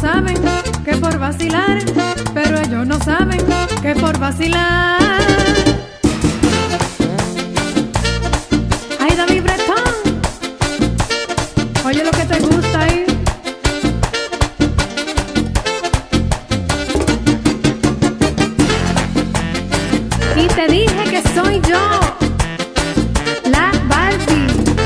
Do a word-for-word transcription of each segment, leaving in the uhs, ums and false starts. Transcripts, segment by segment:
saben que por vacilar, pero ellos no saben que por vacilar. Ay, David Bretón, oye lo que te gusta ahí. Y te dije que soy yo, la Barbie.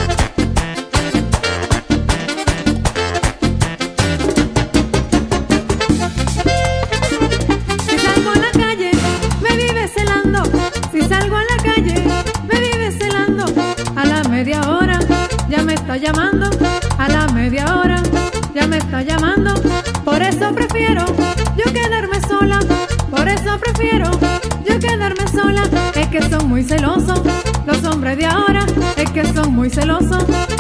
Si salgo a la calle, me vive celando. Si salgo a la calle, me vive celando. A la media hora ya me está llamando. A la media hora ya me está llamando. Por eso prefiero yo quedarme sola. Por eso prefiero yo quedarme sola. Es que son muy celosos los hombres de ahora. Es que son muy celosos.